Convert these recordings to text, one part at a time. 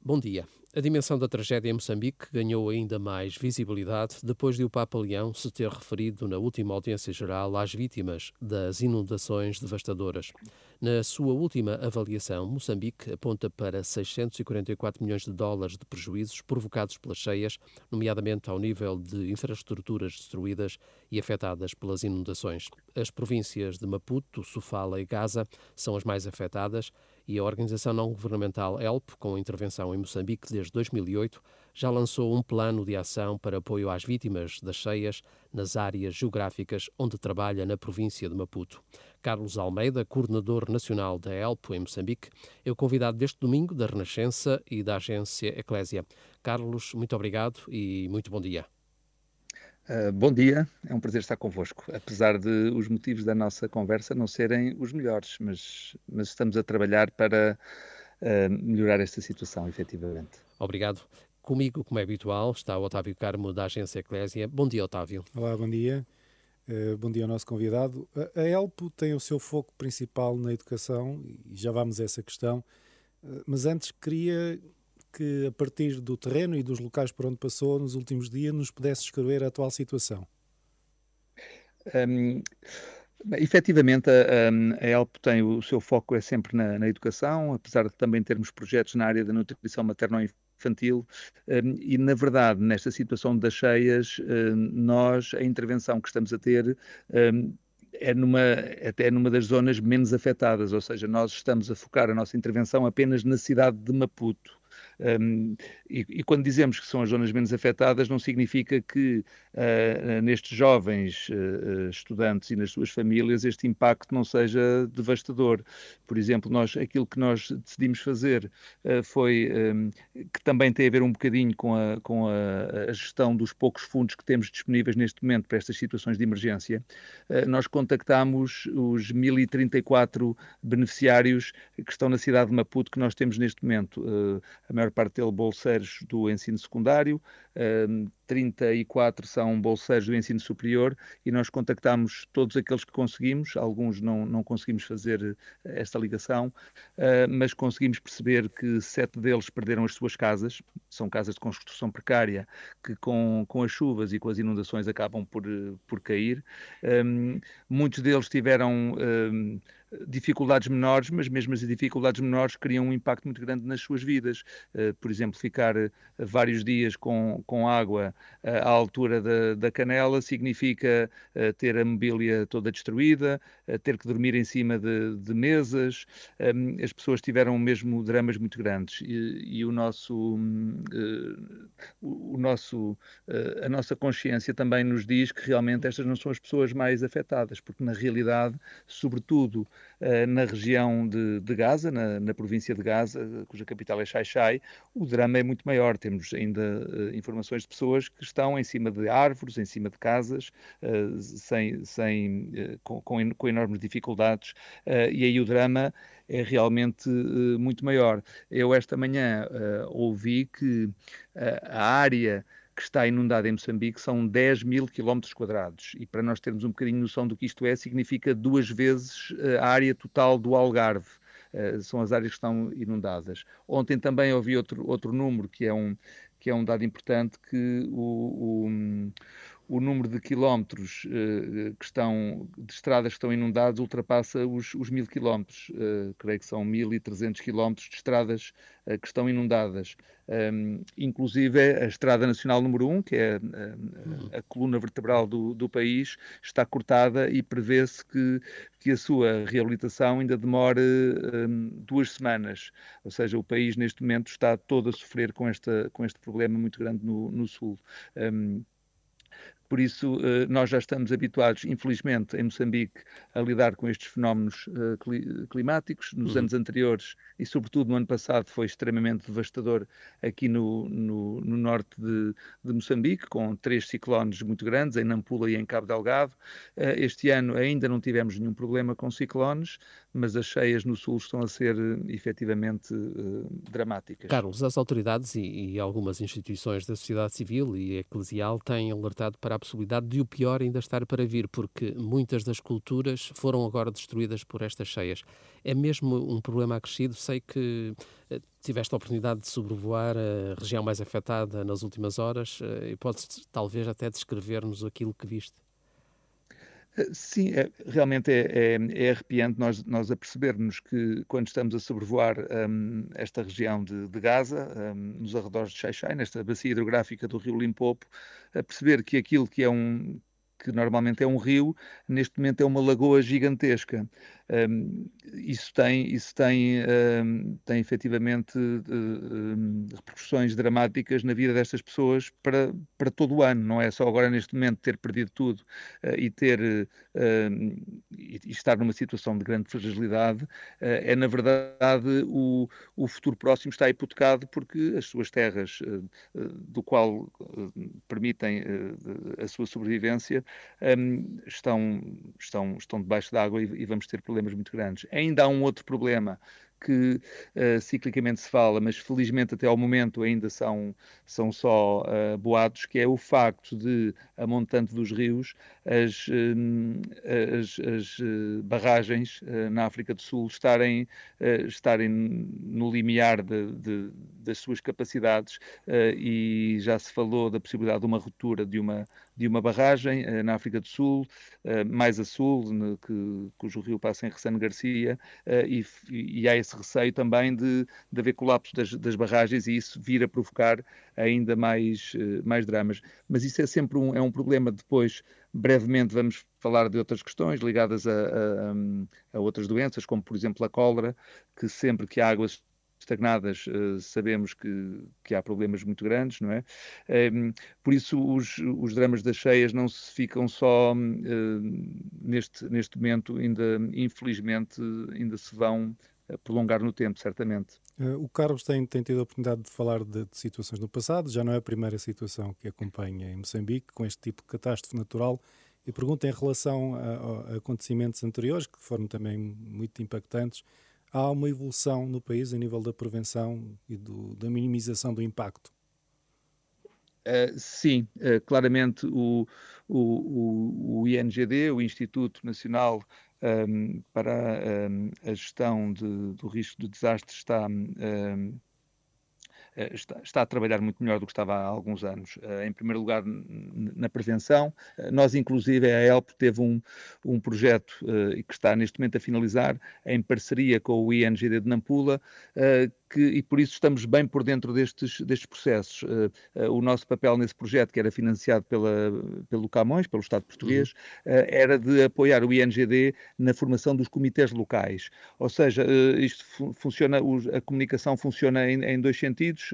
Bom dia. A dimensão da tragédia em Moçambique ganhou ainda mais visibilidade depois de o Papa Leão se ter referido na última audiência geral às vítimas das inundações devastadoras. Na sua última avaliação, Moçambique aponta para 644 milhões de dólares de prejuízos provocados pelas cheias, nomeadamente ao nível de infraestruturas destruídas e afetadas pelas inundações. As províncias de Maputo, Sofala e Gaza são as mais afetadas e a organização não-governamental HELP, com intervenção em Moçambique desde 2008, já lançou um plano de ação para apoio às vítimas das cheias nas áreas geográficas onde trabalha na província de Maputo. Carlos Almeida, coordenador nacional da HELP em Moçambique, é o convidado deste domingo da Renascença e da agência Eclésia. Carlos, muito obrigado e muito bom dia. Bom dia, é um prazer estar convosco, apesar de os motivos da nossa conversa não serem os melhores, mas estamos a trabalhar para melhorar esta situação, efetivamente. Obrigado. Comigo, como é habitual, está o Otávio Carmo, da agência Eclésia. Bom dia, Otávio. Olá, bom dia. Bom dia ao nosso convidado. A ELPO tem o seu foco principal na educação e já vamos a essa questão, mas antes queria que, a partir do terreno e dos locais por onde passou nos últimos dias, nos pudesse descrever a atual situação. Bem, efetivamente, a ELP tem o seu foco é sempre na educação, apesar de também termos projetos na área da nutrição materno-infantil, e na verdade, nesta situação das cheias, a intervenção que estamos a ter, até numa das zonas menos afetadas, ou seja, nós estamos a focar a nossa intervenção apenas na cidade de Maputo. E quando dizemos que são as zonas menos afetadas, não significa que nestes jovens estudantes e nas suas famílias este impacto não seja devastador. Por exemplo, aquilo que nós decidimos fazer foi que também tem a ver um bocadinho com a gestão dos poucos fundos que temos disponíveis neste momento para estas situações de emergência. Nós contactámos os 1034 beneficiários que estão na cidade de Maputo que nós temos neste momento. A maior parte deles bolseiros do ensino secundário, 34 são bolseiros do ensino superior e nós contactámos todos aqueles que conseguimos, alguns não conseguimos fazer esta ligação, mas conseguimos perceber que 7 deles perderam as suas casas, são casas de construção precária, que com as chuvas e com as inundações acabam por cair. Muitos deles tiveram dificuldades menores, mas mesmo as dificuldades menores criam um impacto muito grande nas suas vidas. Por exemplo, ficar vários dias com água à altura da canela significa ter a mobília toda destruída, ter que dormir em cima de mesas. As pessoas tiveram mesmo dramas muito grandes e a nossa consciência também nos diz que realmente estas não são as pessoas mais afetadas, porque na realidade, sobretudo na região de Gaza, na província de Gaza, cuja capital é Xai-Xai, o drama é muito maior. Temos ainda informações de pessoas que estão em cima de árvores, em cima de casas, com enormes dificuldades, e aí o drama é realmente muito maior. Eu esta manhã ouvi que a área que está inundada em Moçambique são 10 mil quilómetros quadrados. E para nós termos um bocadinho noção do que isto é, significa 2 vezes a área total do Algarve. São as áreas que estão inundadas. Ontem também ouvi outro número, que é um dado importante, que o número de quilómetros de estradas que estão inundadas ultrapassa os 1000 quilómetros. Creio que são 1300 quilómetros de estradas que estão inundadas. Inclusive a Estrada Nacional número 1, que é a coluna vertebral do país, está cortada e prevê-se que a sua reabilitação ainda demore 2 semanas. Ou seja, o país neste momento está todo a sofrer com este problema muito grande no sul. Por isso, nós já estamos habituados, infelizmente, em Moçambique, a lidar com estes fenómenos climáticos. Nos anos anteriores, e sobretudo no ano passado, foi extremamente devastador aqui no norte de Moçambique, com 3 ciclones muito grandes, em Nampula e em Cabo Delgado. Este ano ainda não tivemos nenhum problema com ciclones, mas as cheias no sul estão a ser efetivamente dramáticas. Carlos, as autoridades e algumas instituições da sociedade civil e eclesial têm alertado para a a possibilidade de o pior ainda estar para vir, porque muitas das culturas foram agora destruídas por estas cheias. É mesmo um problema acrescido. Sei que tiveste a oportunidade de sobrevoar a região mais afetada nas últimas horas e podes talvez até descrever-nos aquilo que viste. Sim, realmente é arrepiante nós apercebermos que quando estamos a sobrevoar esta região de Gaza, nos arredores de Xai-Xai, nesta bacia hidrográfica do rio Limpopo, a perceber que aquilo que normalmente é um rio, neste momento é uma lagoa gigantesca. Tem efetivamente repercussões dramáticas na vida destas pessoas para todo o ano, não é só agora neste momento ter perdido tudo e estar numa situação de grande fragilidade, é na verdade o futuro próximo está hipotecado porque as suas terras, do qual permitem a sua sobrevivência, estão debaixo d'água e vamos ter problemas muito grandes. Ainda há um outro problema que ciclicamente se fala, mas felizmente até ao momento ainda são só boatos, que é o facto de, a montante dos rios, as barragens na África do Sul estarem no limiar das suas capacidades, e já se falou da possibilidade de uma ruptura de uma barragem na África do Sul, mais a sul, cujo rio passa em Ressane Garcia, e há esse receio também de haver colapso das barragens e isso vir a provocar ainda mais dramas. Mas isso é sempre um problema. Depois, brevemente, vamos falar de outras questões ligadas a outras doenças, como, por exemplo, a cólera, que sempre que há águas estagnadas, sabemos que há problemas muito grandes, não é? Por isso os dramas das cheias não se ficam só neste momento, infelizmente ainda se vão prolongar no tempo, certamente. O Carlos tem tido a oportunidade de falar de situações no passado, já não é a primeira situação que acompanha em Moçambique com este tipo de catástrofe natural, e pergunta em relação a acontecimentos anteriores, que foram também muito impactantes. Há uma evolução no país a nível da prevenção e da minimização do impacto? Sim, claramente o INGD, o Instituto Nacional para a Gestão do Risco de Desastres, está a trabalhar muito melhor do que estava há alguns anos. Em primeiro lugar, na prevenção. Nós, inclusive, a ELP teve um projeto que está neste momento a finalizar, em parceria com o INGD de Nampula, e por isso estamos bem por dentro destes processos. O nosso papel nesse projeto, que era financiado pelo Camões, pelo Estado português, era de apoiar o INGD na formação dos comitês locais. Ou seja, isto funciona, a comunicação funciona em dois sentidos.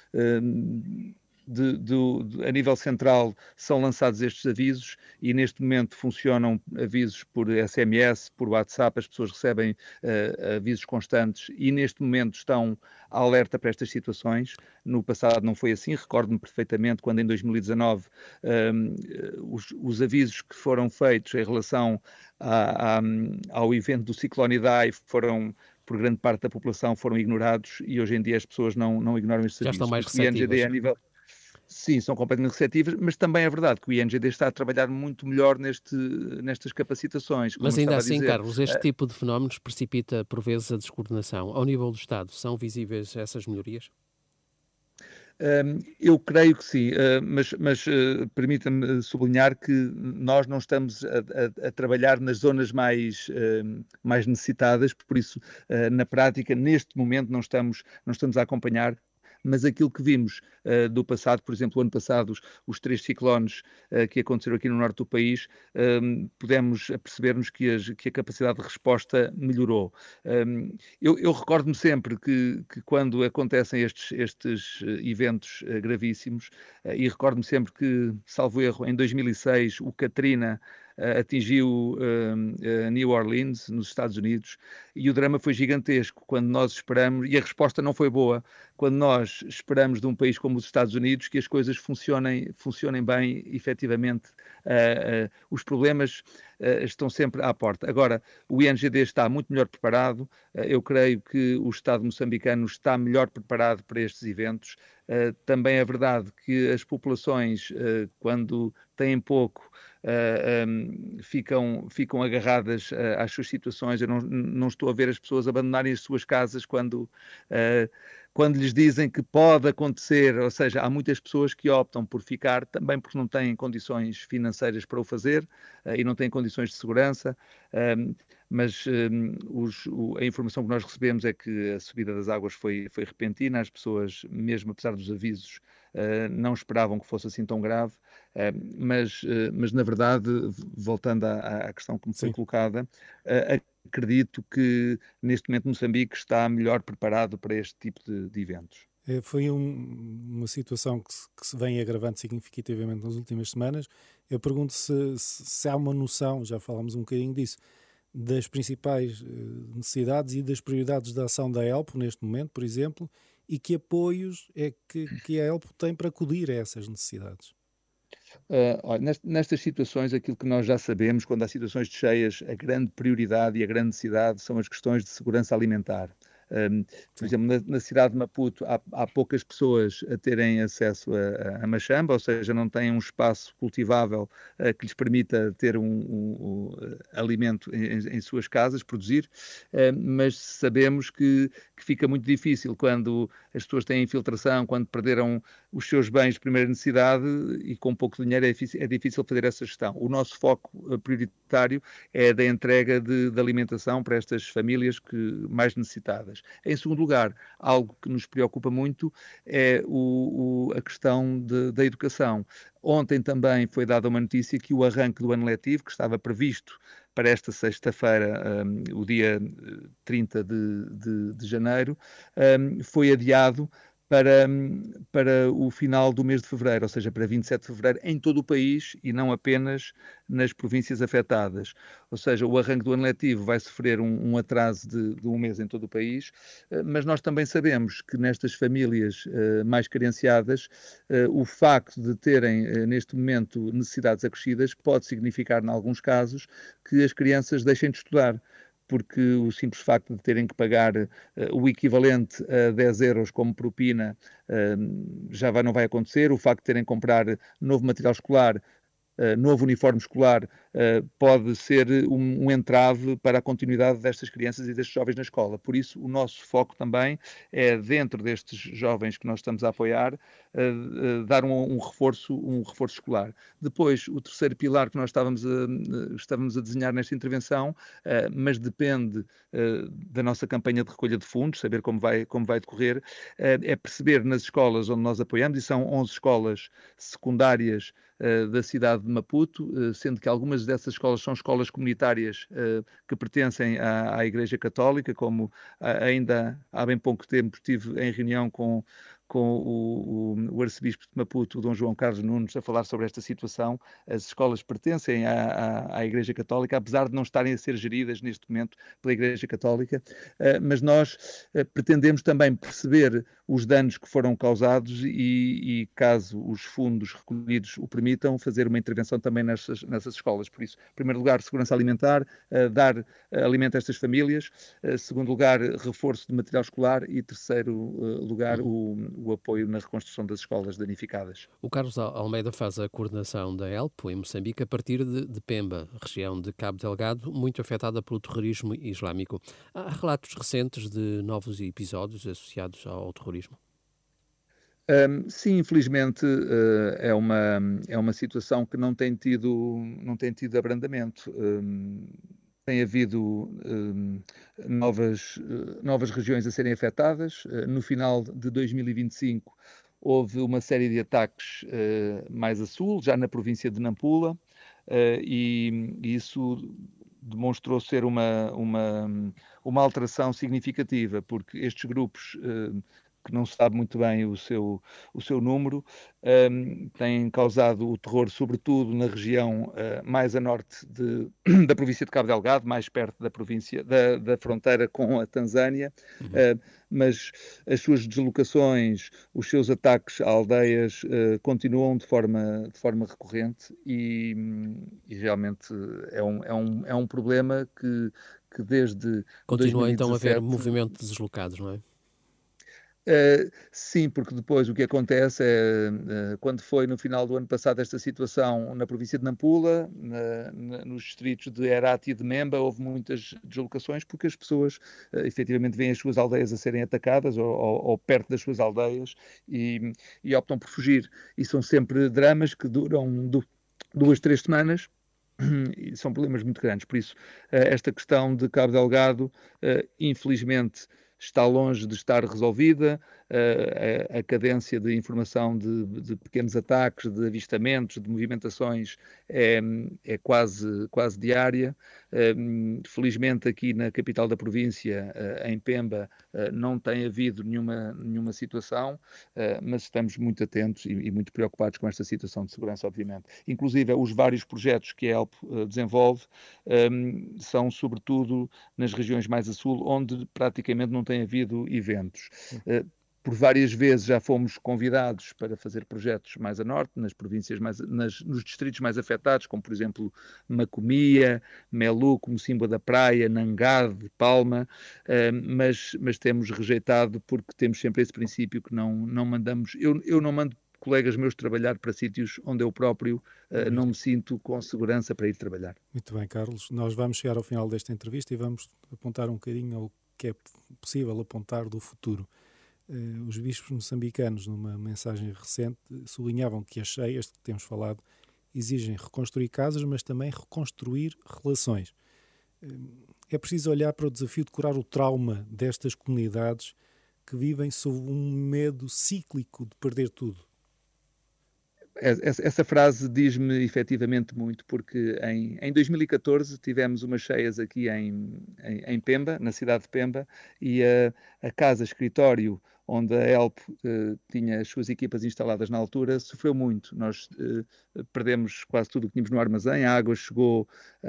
A nível central são lançados estes avisos e neste momento funcionam avisos por SMS, por WhatsApp, as pessoas recebem avisos constantes e neste momento estão alerta para estas situações. No passado não foi assim, recordo-me perfeitamente quando em 2019 os avisos que foram feitos em relação ao evento do ciclone Idai foram, por grande parte da população, foram ignorados e hoje em dia as pessoas não ignoram estes avisos. Já estão mais receptivas. Sim, são completamente receptivas, mas também é verdade que o INGD está a trabalhar muito melhor nestas capacitações. Mas ainda assim, Carlos, este tipo de fenómenos precipita por vezes a descoordenação. Ao nível do Estado, são visíveis essas melhorias? Eu creio que sim, mas permita-me sublinhar que nós não estamos a trabalhar nas zonas mais necessitadas, por isso, na prática, neste momento, não estamos a acompanhar. Mas aquilo que vimos do passado, por exemplo, o ano passado, os 3 ciclones que aconteceram aqui no norte do país, pudemos perceber-nos que a capacidade de resposta melhorou. Eu recordo-me sempre que quando acontecem estes eventos gravíssimos, e recordo-me sempre que, salvo erro, em 2006, o Katrina atingiu New Orleans, nos Estados Unidos, e o drama foi gigantesco quando nós esperamos, e a resposta não foi boa, quando nós esperamos de um país como os Estados Unidos que as coisas funcionem bem, efetivamente. Os problemas estão sempre à porta. Agora, o INGD está muito melhor preparado. Eu creio que o Estado moçambicano está melhor preparado para estes eventos. Também é verdade que as populações, quando têm pouco, ficam agarradas às suas situações. Eu não estou a ver as pessoas abandonarem as suas casas quando lhes dizem que pode acontecer, ou seja, há muitas pessoas que optam por ficar também porque não têm condições financeiras para o fazer e não têm condições de segurança, mas a informação que nós recebemos é que a subida das águas foi repentina, as pessoas, mesmo apesar dos avisos, não esperavam que fosse assim tão grave, mas na verdade, voltando à questão que me foi colocada, acredito que neste momento Moçambique está melhor preparado para este tipo de eventos. Foi uma situação que se vem agravando significativamente nas últimas semanas. Eu pergunto se há uma noção, já falámos um bocadinho disso, das principais necessidades e das prioridades da ação da ELPO neste momento, por exemplo, e que apoios é que a ELPO tem para acudir a essas necessidades. Nestas situações, aquilo que nós já sabemos, quando há situações de cheias, a grande prioridade e a grande necessidade são as questões de segurança alimentar. Por exemplo, na cidade de Maputo há poucas pessoas a terem acesso a machamba, ou seja, não têm um espaço cultivável que lhes permita ter um alimento em suas casas, produzir, mas sabemos que fica muito difícil quando as pessoas têm infiltração, quando perderam os seus bens de primeira necessidade e com pouco dinheiro é difícil fazer essa gestão. O nosso foco prioritário é da entrega de alimentação para estas famílias mais necessitadas. Em segundo lugar, algo que nos preocupa muito é a questão da educação. Ontem também foi dada uma notícia que o arranque do ano letivo, que estava previsto para esta sexta-feira, o dia 30 de janeiro, foi adiado para o final do mês de fevereiro, ou seja, para 27 de fevereiro, em todo o país e não apenas nas províncias afetadas. Ou seja, o arranque do ano letivo vai sofrer um atraso de um mês em todo o país, mas nós também sabemos que nestas famílias mais carenciadas, o facto de terem, neste momento, necessidades acrescidas pode significar, em alguns casos, que as crianças deixem de estudar, porque o simples facto de terem que pagar o equivalente a 10 euros como propina não vai acontecer, o facto de terem que comprar novo material escolar, novo uniforme escolar, pode ser um entrave para a continuidade destas crianças e destes jovens na escola. Por isso, o nosso foco também é, dentro destes jovens que nós estamos a apoiar, dar um reforço escolar. Depois, o terceiro pilar que nós estávamos a desenhar nesta intervenção, mas depende da nossa campanha de recolha de fundos, saber como vai decorrer, é perceber nas escolas onde nós apoiamos, e são 11 escolas secundárias da cidade de Maputo, sendo que algumas dessas escolas são escolas comunitárias que pertencem à Igreja Católica, como ainda há bem pouco tempo estive em reunião com o arcebispo de Maputo, o Dom João Carlos Nunes, a falar sobre esta situação. As escolas pertencem à Igreja Católica, apesar de não estarem a ser geridas neste momento pela Igreja Católica, mas nós pretendemos também perceber os danos que foram causados e caso os fundos recolhidos o permitam, fazer uma intervenção também nessas escolas. Por isso, em primeiro lugar, segurança alimentar, dar alimento a estas famílias, segundo lugar, reforço de material escolar e terceiro lugar, o apoio na reconstrução das escolas danificadas. O Carlos Almeida faz a coordenação da ELPO em Moçambique a partir de Pemba, região de Cabo Delgado, muito afetada pelo terrorismo islâmico. Há relatos recentes de novos episódios associados ao terrorismo? Sim, infelizmente é uma situação que não tem tido abrandamento. Tem havido novas regiões a serem afetadas. No final de 2025 houve uma série de ataques mais a sul, já na província de Nampula, e isso demonstrou ser uma alteração significativa, porque estes grupos que não se sabe muito bem o seu número, têm causado o terror, sobretudo na região mais a norte da província de Cabo Delgado, mais perto da província, da fronteira com a Tanzânia, mas as suas deslocações, os seus ataques a aldeias continuam de forma recorrente e realmente é um problema que desde Continua então a haver 2017. movimento de deslocados, não é? Sim, porque depois o que acontece é, quando foi no final do ano passado esta situação na província de Nampula, nos distritos de Herat e de Memba, houve muitas deslocações porque as pessoas efetivamente veem as suas aldeias a serem atacadas ou perto das suas aldeias e optam por fugir. E são sempre dramas que duram 2, 3 semanas. E são problemas muito grandes, por isso esta questão de Cabo Delgado, infelizmente, está longe de estar resolvida. A cadência de informação de pequenos ataques, de avistamentos, de movimentações é quase diária. Felizmente aqui na capital da província, em Pemba, não tem havido nenhuma situação, mas estamos muito atentos e muito preocupados com esta situação de segurança, obviamente. Inclusive, os vários projetos que a ELP desenvolve são sobretudo nas regiões mais a sul, onde praticamente não tem havido eventos. Por várias vezes já fomos convidados para fazer projetos mais a norte, nas províncias nos distritos mais afetados, como por exemplo Macomia, Meluco, Mocimboa da Praia, Nangade, Palma, mas temos rejeitado porque temos sempre esse princípio que não mandamos. Eu não mando colegas meus trabalhar para sítios onde eu próprio não me sinto com segurança para ir trabalhar. Muito bem, Carlos. Nós vamos chegar ao final desta entrevista e vamos apontar um bocadinho ao que é possível apontar do futuro. Os bispos moçambicanos, numa mensagem recente, sublinhavam que as cheias de que temos falado exigem reconstruir casas, mas também reconstruir relações. É preciso olhar para o desafio de curar o trauma destas comunidades que vivem sob um medo cíclico de perder tudo. Essa frase diz-me efetivamente muito, porque em 2014 tivemos umas cheias aqui em Pemba, na cidade de Pemba, e a casa-escritório onde a ELP tinha as suas equipas instaladas na altura, sofreu muito. Nós perdemos quase tudo o que tínhamos no armazém, a água chegou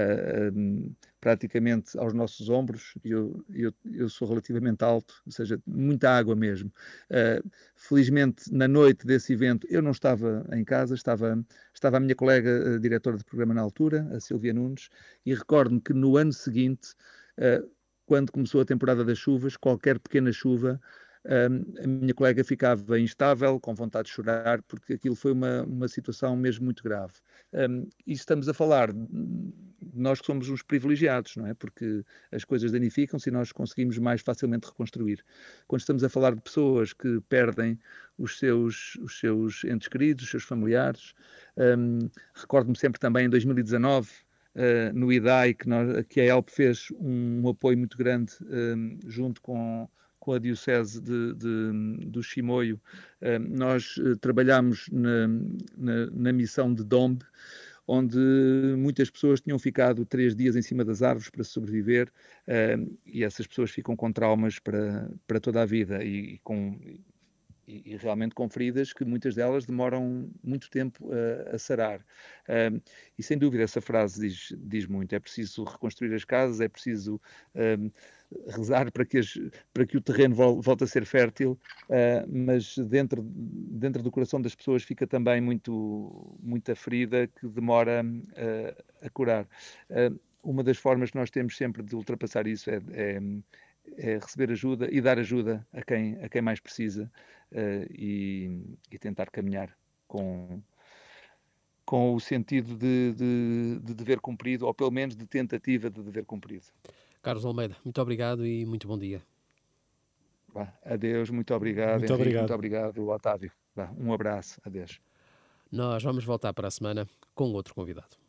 praticamente aos nossos ombros, e eu sou relativamente alto, ou seja, muita água mesmo. Felizmente, na noite desse evento, eu não estava em casa, estava a minha colega, a diretora de programa na altura, a Silvia Nunes, e recordo-me que no ano seguinte, quando começou a temporada das chuvas, qualquer pequena chuva, a minha colega ficava instável, com vontade de chorar, porque aquilo foi uma situação mesmo muito grave. E estamos a falar de nós que somos uns privilegiados, não é? Porque as coisas danificam-se e nós conseguimos mais facilmente reconstruir. Quando estamos a falar de pessoas que perdem os seus entes queridos, os seus familiares, recordo-me sempre também em 2019, no IDAI, que a ELP fez um apoio muito grande junto com a Diocese do Chimoio. Nós trabalhámos na missão de Dombe, onde muitas pessoas tinham ficado 3 dias em cima das árvores para sobreviver, e essas pessoas ficam com traumas para toda a vida e realmente com feridas que muitas delas demoram muito tempo a sarar. E sem dúvida essa frase diz muito. É preciso reconstruir as casas, é preciso rezar para que o terreno volte a ser fértil, mas dentro do coração das pessoas fica também muita ferida que demora a curar. Uma das formas que nós temos sempre de ultrapassar isso é receber ajuda e dar ajuda a quem mais precisa, e tentar caminhar com o sentido de dever cumprido, ou pelo menos de tentativa de dever cumprido. Carlos Almeida, muito obrigado e muito bom dia. Adeus, muito obrigado, Muito Henrique, obrigado. muito obrigado, Otávio. Um abraço, adeus. Nós vamos voltar para a semana com outro convidado.